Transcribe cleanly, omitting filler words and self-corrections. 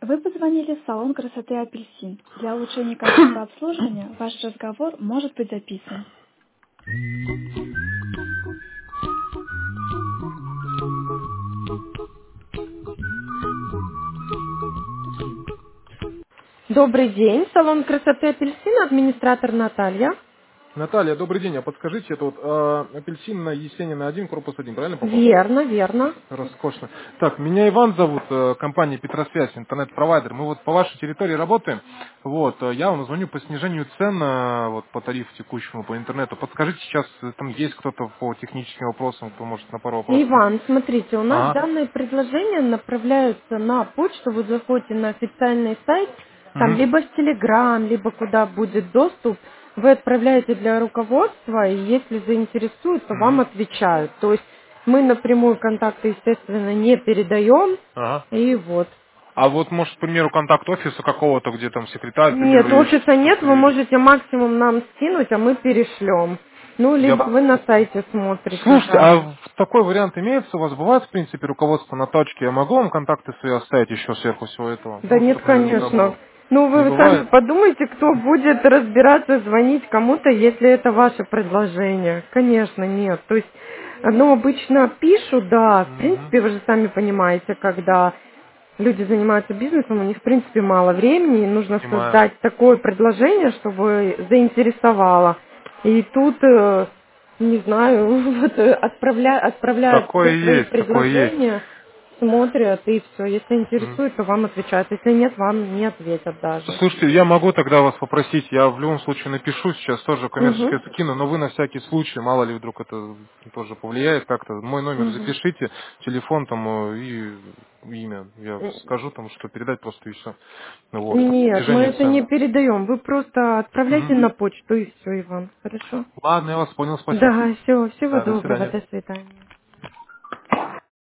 Вы позвонили в салон красоты «Апельсин». Для улучшения качества обслуживания ваш разговор может быть записан. Добрый день, салон красоты «Апельсин», администратор Наталья. Наталья, добрый день. А подскажите, это вот апельсин на Есенина 1, корпус 1, правильно попал? Верно, верно. Роскошно. Так, меня Иван зовут, компания Петросвязь, интернет-провайдер. Мы вот по вашей территории работаем. Вот, я вам звоню по снижению цен вот, по тарифу текущему по интернету. Подскажите, сейчас там есть кто-то по техническим вопросам, кто может на пару вопросов? Иван, смотрите, у нас Ага. данные предложения направляются на почту, вы заходите на официальный сайт, там Мгм. либо в Телеграм, либо куда будет доступ, вы отправляете для руководства, и если заинтересует, то вам Мгм. отвечают. То есть мы напрямую контакты, естественно, не передаем, Ага. и вот. А вот, может, к примеру, контакт офиса какого-то, где там секретарь, к примеру, Нет, есть, офиса нет, что-то вы есть. можете максимум нам скинуть, а мы перешлем. Ну, либо Я вы на сайте смотрите, Слушайте, да. а такой вариант имеется у вас? Бывает, в принципе, руководство на точке? Я могу вам контакты свои оставить еще сверху всего этого? Да Ну, нет, чтобы наверняка конечно. было. Ну, Не вы сами бывает? подумайте, кто будет разбираться, звонить кому-то, если это ваше предложение. Конечно, нет. То есть, ну, обычно пишут, да, в Мгм. принципе, вы же сами понимаете, когда люди занимаются бизнесом, у них, в принципе, мало времени, и нужно Понимаю. создать такое предложение, чтобы заинтересовало. И тут, не знаю, вот отправляют все Такое свои есть, такое есть. предложения, смотрят, и все. Если М. интересует, то вам отвечают. Если нет, вам не ответят даже. Слушайте, я могу тогда вас попросить, я в любом случае напишу сейчас тоже Угу. коммерческое скину, но вы на всякий случай, мало ли вдруг это тоже повлияет как-то, мой номер Угу. запишите, телефон там и имя, я скажу там, что передать просто и все. Вот, Нет, мы снижение это не цен. передаем. Вы просто отправляйте Мгм. на почту, и все, Иван. Хорошо? Ладно, я вас понял, спасибо. Да, все, всего Да, до доброго, свидания. до свидания.